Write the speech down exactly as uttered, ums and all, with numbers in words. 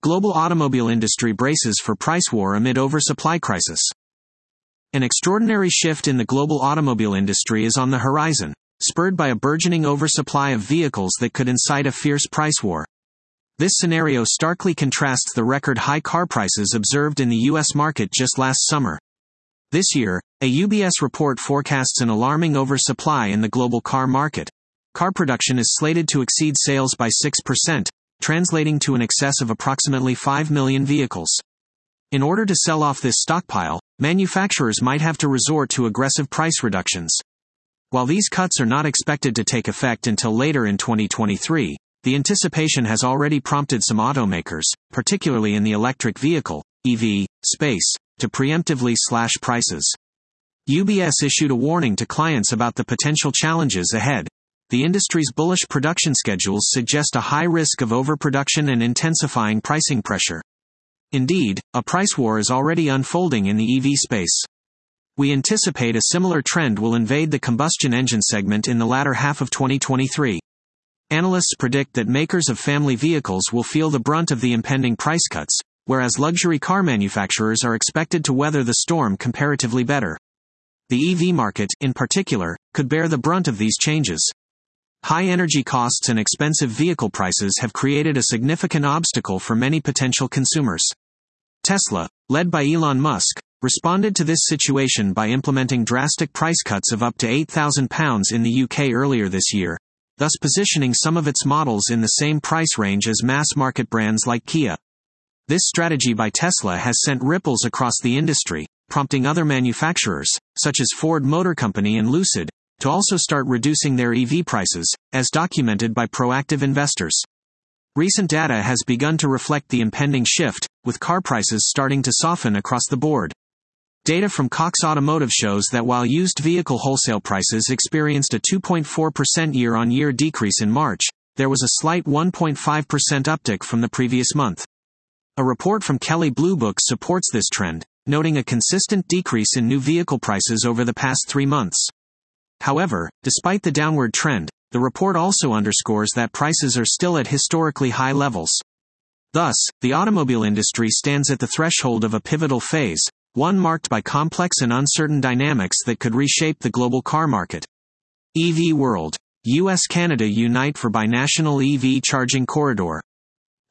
global automobile industry braces for price war amid oversupply crisis. An extraordinary shift in the global automobile industry is on the horizon, spurred by a burgeoning oversupply of vehicles that could incite a fierce price war. This scenario starkly contrasts the record high car prices observed in the U S market just last summer. This year, a U B S report forecasts an alarming oversupply in the global car market. Car production is slated to exceed sales by six percent, translating to an excess of approximately five million vehicles. In order to sell off this stockpile, manufacturers might have to resort to aggressive price reductions. While these cuts are not expected to take effect until later in twenty twenty-three, the anticipation has already prompted some automakers, particularly in the electric vehicle, E V, space, to preemptively slash prices. U B S issued a warning to clients about the potential challenges ahead. The industry's bullish production schedules suggest a high risk of overproduction and intensifying pricing pressure. Indeed, a price war is already unfolding in the E V space. We anticipate a similar trend will invade the combustion engine segment in the latter half of twenty twenty-three. Analysts predict that makers of family vehicles will feel the brunt of the impending price cuts, whereas luxury car manufacturers are expected to weather the storm comparatively better. The E V market, in particular, could bear the brunt of these changes. High energy costs and expensive vehicle prices have created a significant obstacle for many potential consumers. Tesla, led by Elon Musk, responded to this situation by implementing drastic price cuts of up to eight thousand pounds in the U K earlier this year, thus positioning some of its models in the same price range as mass-market brands like Kia. This strategy by Tesla has sent ripples across the industry, prompting other manufacturers, such as Ford Motor Company and Lucid, to also start reducing their E V prices, as documented by proactive investors. Recent data has begun to reflect the impending shift, with car prices starting to soften across the board. Data from Cox Automotive shows that while used vehicle wholesale prices experienced a two point four percent year-on-year decrease in March, there was a slight one point five percent uptick from the previous month. A report from Kelley Blue Book supports this trend, noting a consistent decrease in new vehicle prices over the past three months. However, despite the downward trend, the report also underscores that prices are still at historically high levels. Thus, the automobile industry stands at the threshold of a pivotal phase, one marked by complex and uncertain dynamics that could reshape the global car market. E V World. U S Canada unite for binational E V charging corridor.